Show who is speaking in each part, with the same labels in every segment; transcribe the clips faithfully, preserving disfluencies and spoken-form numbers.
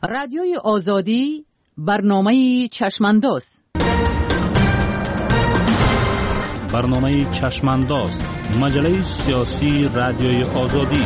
Speaker 1: رادیوی آزادی برنامه چشمانداز
Speaker 2: برنامه چشمانداز مجله سیاسی رادیوی آزادی.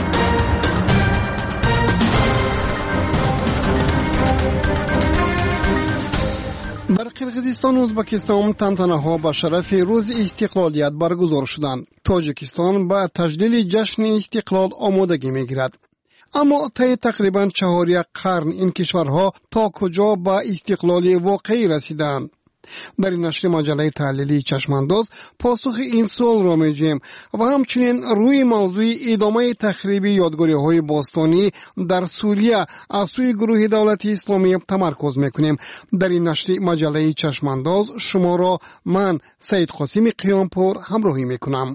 Speaker 3: در قرقیزستان و ازبکستان تنتنه‌ها به شرف روز استقلالیت برگزار شدند. تاجیکستان به تجلیل جشن استقلال آمادگی می‌گیرد. اما طی تقریباً چهار یک قرن این کشورها تا کجا به استقلال واقعی رسیدند؟ در این نشر مجله تحلیلی چشمانداز پاسخ این سوال را می‌جوییم و همچنین روی موضوع ادامه تخریب یادگاری‌های باستانی در سوریه از سوی گروه دولت اسلامی تمرکز می‌کنیم. در این نشر مجله چشمانداز شما را من سید قاسم قیامپور همراهی می‌کنم.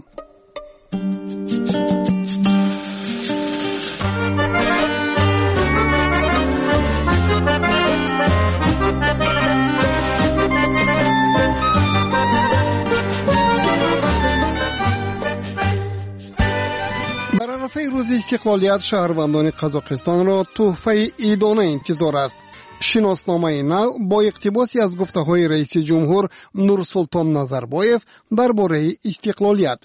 Speaker 3: عرفه روز استقلالیت شهروندان قزاقستان را تحفه عیدانه انتظار است. شناسنامه نو با اقتباسی از گفته‌های رئیس جمهور نورسلطان نظربایف درباره استقلالیت.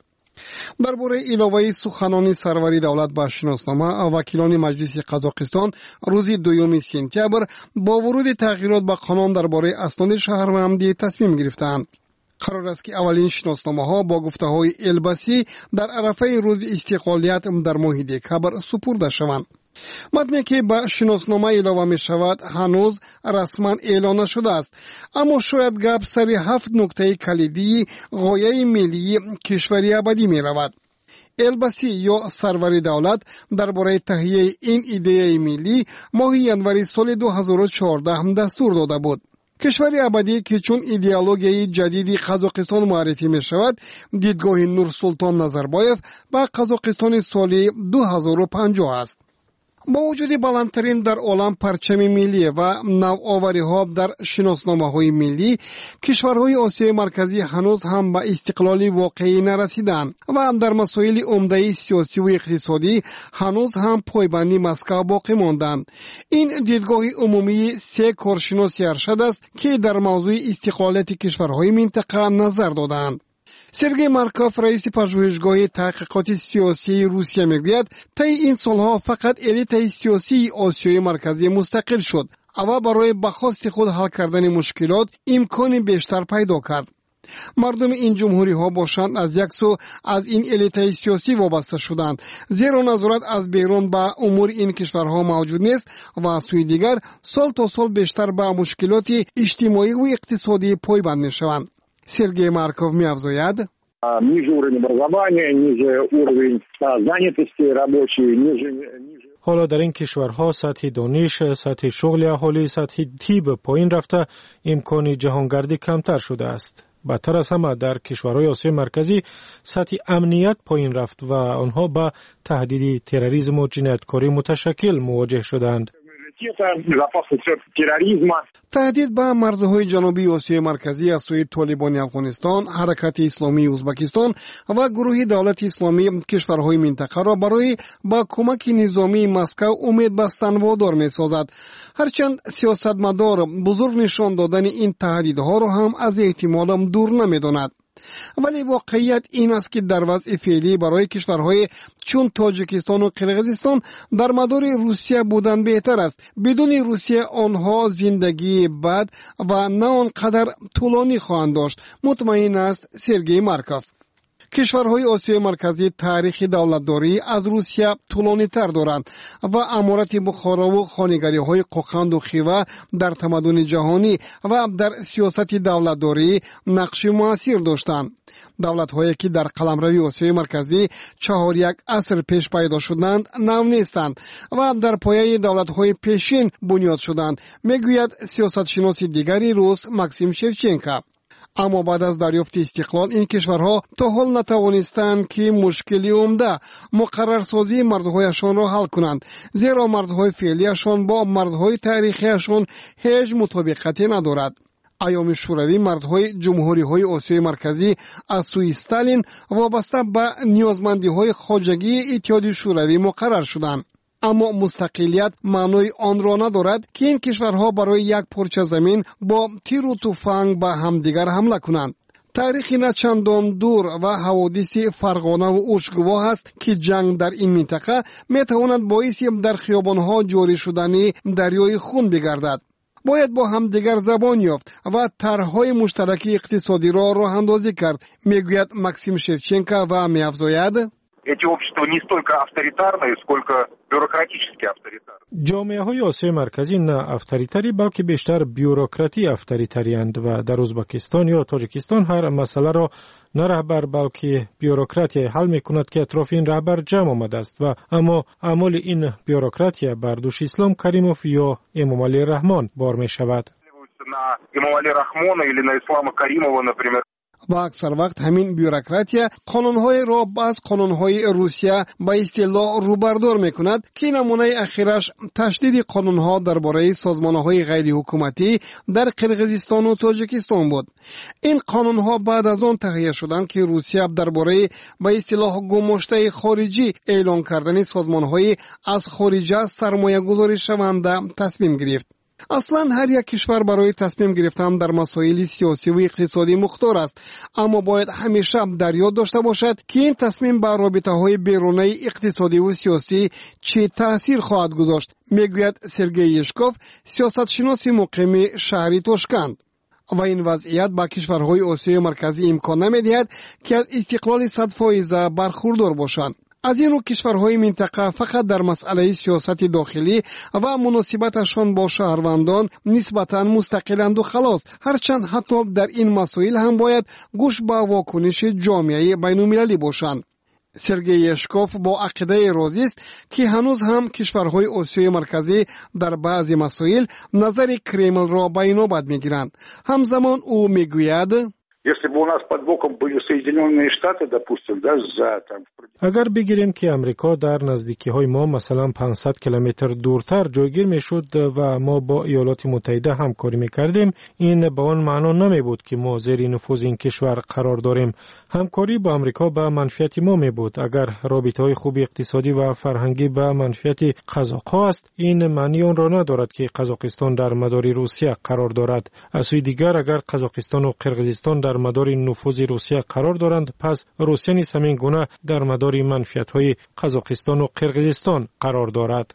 Speaker 3: درباره علاوه سخنان سروری دولت به شناسنامه، وکیلان مجلس قزاقستان روز دوم سپتامبر با ورود تغییرات به قانون درباره اسناد شهروندی تصمیم گرفتند. قرار است که اولین شناسنامه ها با گفته های البسی در عرفه روز استقلالیت در ماه دکامبر سپرده شوند. متنی که به شناسنامه علاوه می شود هنوز رسما اعلان نشده است، اما شاید گپ سر هفت نکته کلیدی غایه ملی کشوری ابدی می رود. البسی یا سروری دولت درباره تهیه این ایده ملی ماه ینوری سال دو هزار و چهارده دستور داده بود. کشوری ابدی که چون ایدئولوژی جدیدی قزاقستان معرفی می شود، دیدگاه نورسلطان نظربایف با قزاقستان سال دو هزار و پنجاه است. با وجود بلندترین در عالم پرچم ملی و نوآوری ها در شناسنامه های ملی، کشورهای آسیای مرکزی هنوز هم به استقلال واقعی نرسیدند و در مسائل عمده سیاسی و اقتصادی هنوز هم پایبندی مسکو باقی ماندند. این دیدگاه عمومی سه کارشناس ارشد است که در موضوع استقلالیت کشورهای منطقه نظر دادند. سرگئی مارکوف رئیس پژوهشگاه تحقیقات سیاسی روسیه میگوید طی این سالها فقط الیت سیاسی آسیای مرکزی مستقل شد و برای به خواست خود حل کردن مشکلات امکانی بیشتر پیدا کرد. مردم این جمهوری ها باشند از یک سو از این الیت سیاسی وابسته شدند، زیرا نظارت از بیرون به امور این کشورها موجود نیست و از سوی دیگر سال تا سال بیشتر به مشکلات اجتماعی و اقتصادی پایبند میشوند. سرگئی مارکوف می‌افزاید:
Speaker 4: ниже уровень образования, ниже уровень занятости рабочей, ниже ниже.
Speaker 5: حالا در این کشورها سطح دانش، سطح شغل اهالی، سطح طب پایین رفته، امکان جهانگردی کمتر شده است. بدتر از همه در کشورهای آسیای مرکزی سطح امنیت پایین رفت و آنها با تهدید تروریسم و جنایتکاری متشکل مواجه شدند.
Speaker 3: تهدید به مرزهای جنوبی آسیای مرکزی از سوی طالبان افغانستان، حرکت اسلامی ازبکستان و گروه دولت اسلامی کشورهای منطقه را برای با کمک نظامی مسکو امید بستن وادار می‌سازد. هرچند سیاستمدار بزرگ نشان دادن این تهدیدها را هم از احتمال دور نمی‌داند. ولی واقعیت این است که در وضع فعلی برای کشورهای چون تاجیکستان و قرقیزستان در مدار روسیه بودن بهتر است. بدون روسیه آنها زندگی بد و نه آنقدر طولانی خواهند داشت، مطمئن است سرگئی مارکوف. کشورهای آسیای مرکزی تاریخ دولتداری از روسیه طولانی تر دارند و امارت بخارا و خانگری های قوقند و خیوه در تمدن جهانی و در سیاست دولتداری نقش مؤثر داشتند. دولت هایی که در قلمرو آسیای مرکزی چهار یک عصر پیش پیدا شدند نو نیستند و در پایه دولت های پیشین بنیاد شدند، میگوید سیاست شناس دیگری روس ماکسیم شفچنکو. اما بعد از دریافت استقلال این کشورها تا حال نتوانستند که مشکلی عمده مقررسازی مرزهایشان را حل کنند، زیرا مرزهای فعلیشان با مرزهای تاریخیشان هیچ مطابقتی ندارد. ایام شوروی مرزهای جمهوری های آسیای مرکزی از سوی استالین وابسته به نیازمندی های خواجگی اتحاد شوروی مقرر شدند. اما مستقلیت معنای آن را ندارد که این کشورها برای یک پارچه زمین با تیر و تفنگ به همدیگر حمله کنند. تاریخی نه چندان دور و حوادث فرغانه و اوشگواه است که جنگ در این منطقه میتواند باعث در خیابانها جاری شدن دریای خون بگردد. باید با هم دیگر زبان یافت و طرحهای مشترک اقتصادی را راه اندازی کرد، میگوید ماکسیم شевченко و میافزاید
Speaker 6: эти общества не столько авторитарные, сколько бюрократически авторитарные.
Speaker 5: جامعه های آسیای مرکزی نه افطاریتری بلکه بیشتر بیوروکراتی افطاریتری‌اند و در ازبکستان یا تاجیکستان هر مسئله را نه رهبر بلکه بیوروکراتی حل میکند که اطراف این رهبر جمع آمده است و اما اعمال این بیوروکراتی بر دوش اسلام کریموف یا امام علی رحمان بار می شود. و اکثر وقت همین بیوروکراتیا قانونهای را باز قانونهای روسیه با اصطلاح روبردار میکند که نمونه اخیرش تشدید قانونها درباره سازمانهای غیر حکومتی در قرقیزستان و تاجیکستان بود. این قانونها بعد از آن تهیه شدند که روسیه درباره با اصطلاح گماشته خارجی اعلان کردن سازمانهای از خارجه سرمایه گذاری شونده تصمیم گرفت. اصلا هر یک کشور برای تصمیم گرفتن در مسائل سیاسی و اقتصادی مختار است، اما باید همیشه در یاد داشته باشد که این تصمیم بر رابطه‌های بیرونی اقتصادی و سیاسی چه تأثیر خواهد گذاشت، میگوید سرگئی یشکوف، سیاستشناس مقیم شهری تاشکند. و این وضعیت با کشورهای آسیای مرکزی امکان نمی‌دهد که از استقلال صد فیصد برخوردار باشند. از این رو کشورهای منطقه فقط در مسئله سیاست داخلی و مناسبتشان با شهروندان نسبتاً مستقلند و خلاص، هرچند حتی در این مسائل هم باید گوش به واکنش جامعه بین‌المللی باشند. سرگئی یشکوف با عقیده راضی است که هنوز هم کشورهای آسیای مرکزی در بعضی مسائل نظر کرمل را به نوبت میگیرند. همزمان او میگوید
Speaker 4: Если бы у нас под боком были Соединенные Штаты, допустим, да, за там...
Speaker 5: اگر بگیریم که امریکا در نزدیکی های ما مثلا پانصد کیلومتر دورتر جایگیر می شد و ما با ایالات متحده همکاری می کردیم، این به آن معنا نمی بود که ما زیر نفوذ این کشور قرار داریم. همکاری با امریکا به منفعت ما می بود. اگر رابطه های خوب اقتصادی و فرهنگی به منفعت قزاق‌ها است، این معنی آن را ندارد که قزاقستان در مدار روسیه قرار دارد. از سوی دیگر اگر قزاقستان و قرقیزستان در مدار نفوذ روسیه قرار دارند، پس روسیه نیز همین گونه در مدار منفعت‌های قزاقستان و قرقیزستان قرار دارد.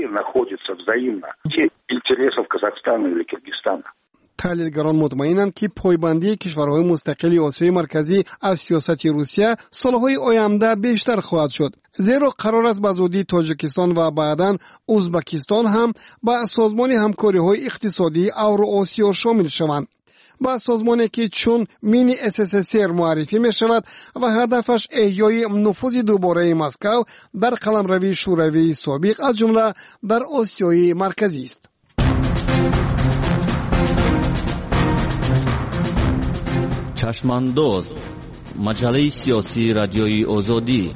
Speaker 3: تحلیلگران مطمئنند که پایبندی کشورهای مستقل آسیای مرکزی از سیاست روسیه سالهای آینده بیشتر خواهد شد، زیرا قرار است به زودی تاجیکستان و بعداً ازبکستان هم به سازمان همکاری‌های اقتصادی اوراسیا شامل شوند. با سازمانی که چون مینی اس اس اس ار معرفی می شود و هدفش احیای نفوذ دوباره مسکو در قلمروی شوروی سابق از جمله در آسیای مرکزی است.
Speaker 7: چشمانداز، مجله سیاسی رادیوی آزادی،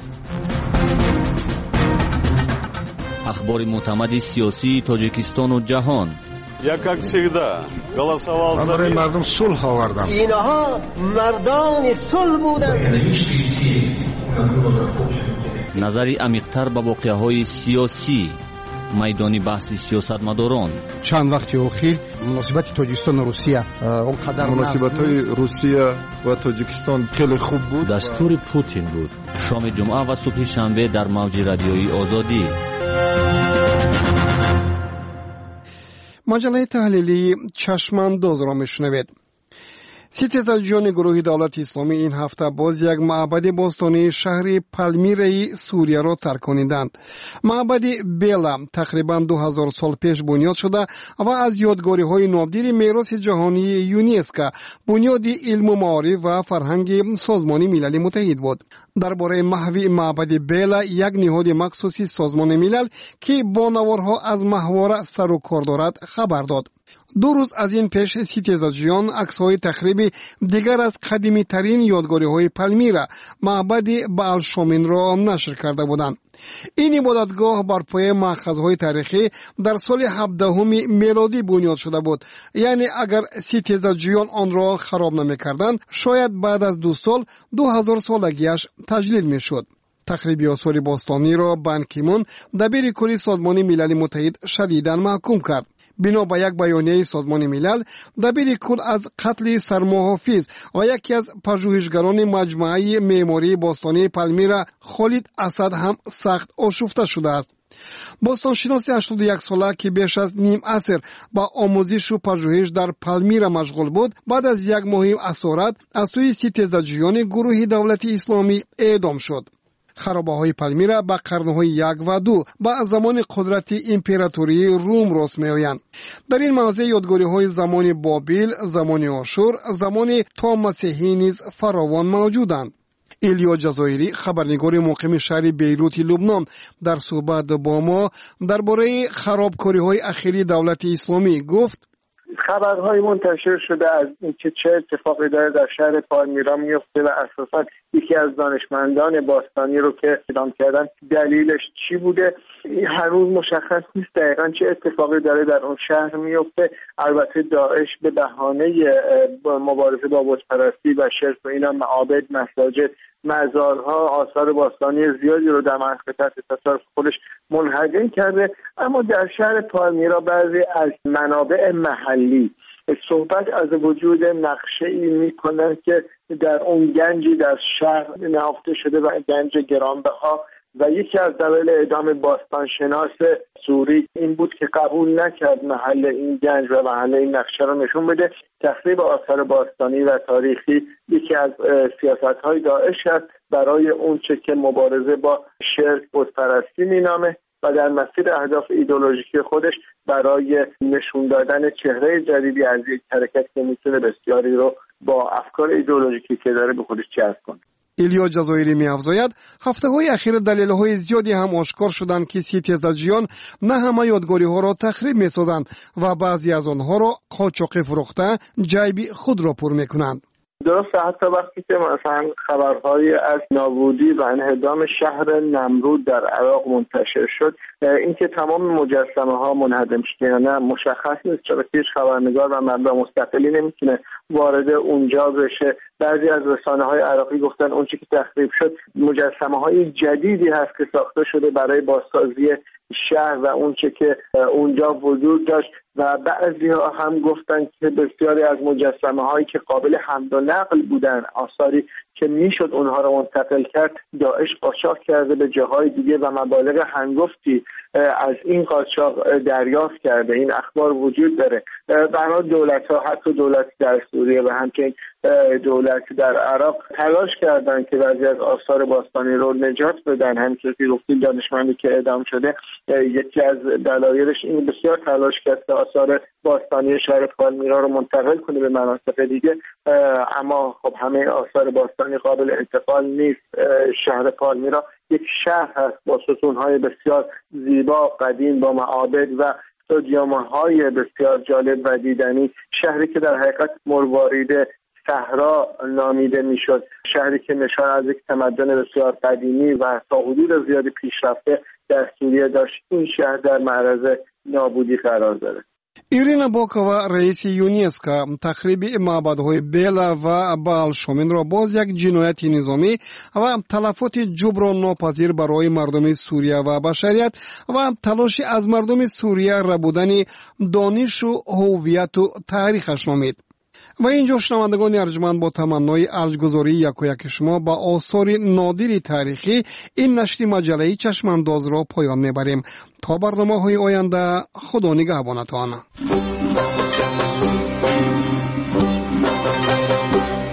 Speaker 7: اخبار معتمد سیاسی تاجیکستان و جهان.
Speaker 8: Я, как всегда, голосовал за
Speaker 9: мир. مردم صلح آوردن.
Speaker 10: اینها مردان صلح بودند.
Speaker 7: نظری عمیق‌تر به واقعه‌های سیاسی، میدانی بحث سیاستمداران.
Speaker 9: چند وقت اخیر مناسبت تاجیکستان و روسیه اونقدر
Speaker 11: مناسبت‌های روسیه و تاجیکستان خیلی خوب بود.
Speaker 7: دستور پوتین بود. شام جمعه و صبح شنبه در موج رادیویی آزادی.
Speaker 3: مجله تحلیلی چشمانداز را میشنوید. ستیزجویان گروه دولت اسلامی این هفته باز یک معبد باستانی شهر پالمیرای سوریه را ترک کنیدند. معبد بیلا تقریبا دو هزار سال پیش بنیاد شده و از یادگاری های نادر میراث جهانی یونسکو، بنیاد علم و معارف و فرهنگ سازمان ملل متحد بود. درباره محوی معبد بیلا، یک نهاد مخصوصی سازمان ملل که با نوارها از محور سر و کار دارد خبر داد. دو روز از این پیش ستیزجویان عکس‌های تخریب دیگر از قدیمی ترین یادگاری‌های پالمیرا، معبد بال شامین را نشر کرده بودند. این عبادتگاه بر پایه مأخذهای تاریخی در سال هفدهم میلادی بنیاد شده بود. یعنی اگر ستیزجویان آن را خراب نمی‌کردند، شاید بعد از دو سال دو هزار سالگیش تجلیل می‌شد. تخریب آثار باستانی را بان کی مون دبیر کلی سازمان ملل متحد شدیداً محکوم کرد. بنا به یک بیانیه سازمان ملل، دبیر کل از قتل سرمحافظ و یکی از پژوهشگران مجموعه معماری باستانی پالمیرا خالد اسد هم سخت آشفته شده است. باستانشناس هشتاد و یک ساله که بیش از نیم عصر با آموزش و پژوهش در پالمیرا مشغول بود، بعد از یک ماه اسارت از سوی ستیزجویان گروه دولتی اسلامی اعدام شد. خرابه‌های پالمیرا با قرن‌های یک و دو با زمان قدرت امپراتوری روم راست می‌آیند. در این موضع یادگاری‌های زمان بابل، زمان آشور، زمان تا مسیحی نیز فراوان موجودند. ایلیا جزایری، خبرنگار مقیم شهر بیروت لبنان، در صحبت با ما درباره خرابکاری‌های اخیری دولت اسلامی گفت:
Speaker 12: خبرهای منتشر شده از اینکه چه اتفاقی داره در شهر پالمیرا میفته و اساساً یکی از دانشمندان باستانی رو که اعدام کردن دلیلش چی بوده هنوز مشخص نیست دقیقاً چه اتفاقی داره در اون شهر میفته. البته داعش به بهانه مبارزه با بت‌پرستی و شرک و اینا معابد، مساجد، مزارها، آثار باستانی زیادی رو در منطقه تحت تصرف خودش منهدم کرده. اما در شهر پالمیرا بعضی از منابع محلی صحبت از وجود نقشه‌ای می‌کنند که در اون گنجی در شهر نهفته شده و گنج گرانبها و یکی از دلایل اعدام باستانشناس سوری این بود که قبول نکرد محل این گنج و محل این نقشه رو نشون بده. تخریب آثار باستانی و تاریخی یکی از سیاست‌های داعش است برای اون چه که مبارزه با شرک بت‌پرستی مینامه و در مسیر اهداف ایدئولوژیکی خودش برای نشون دادن چهره جدیدی از یک حرکت که میتونه بسیاری رو با افکار ایدئولوژیکی که داره به خودش جذب کنه.
Speaker 3: ایلیا جزایری می‌افزاید هفته‌های اخیر دلایل‌های زیادی هم آشکار شدند که ستیزجویان نه همه یادگاری‌ها را تخریب می‌سازند و بعضی از آنها را قاچاقی فروخته جیب خود را پر می‌کنند.
Speaker 12: درسته، حتی وقتی که مثلا خبرهای از نابودی و انهدام شهر نمرود در عراق منتشر شد، اینکه تمام مجسمه ها منهدم شده یا نه مشخص نیست، چرا که هیچ خبرنگار و منبع مستقلی نمیتونه وارد اونجا بشه. بعضی از رسانه های عراقی گفتن اون چیزی که تخریب شد مجسمه های جدیدی هست که ساخته شده برای بازسازی شهر و اون چه که اونجا وجود داشت و بعضی ها هم گفتن که بسیاری از مجسمه هایی که قابل حمل و نقل بودن، آثاری که میشد اونها رو منتقل کرد، داعش قاچاق کرده به جاهای دیگه و مبالغ هنگفتی از این قاچاق دریافت کرده. این اخبار وجود داره. برای دولت ها، حتی دولت در سوریه و همچنین دولت در عراق تلاش کردن که بعضی از آثار باستانی رو نجات بدن. همینطور که گفتیم دانشمندی که اعدام شده یکی از دلایلش این بسیار تلاش کرد که آثار باستانی شهر پالمیرا رو منتقل کنه به مناطق دیگه، اما خب همه آثار باستانی قابل انتقال نیست. شهر پالمیرا یک شهر هست با ستون‌های بسیار زیبا قدیم با معابد و استادیوم‌های بسیار جالب و دیدنی، شهری که در حقیقت مروارید صحرا نامیده میشد، شهری که نشان از یک تمدن بسیار قدیمی و تا حدود زیادی پیشرفته در سوریه داشت. این شهر در معرض نابودی قرار داره.
Speaker 3: ایرینا باکووا رئیس یونسکو تخریب معبدهای بیلا و بال شومن را باز یک جنایت نظامی و تلفات جبران ناپذیر برای مردم سوریه و بشریت و تلاش از مردم سوریه ربودن دانش و هویت و تاریخش نامید. و اینجا شنوندگان ارجمند با تمنای ارجگذاری یک و یک شما با آثار نادری تاریخی این نشر مجله چشمانداز را پایان میبریم. تا برنامه های آینده خدا نگهبانتان.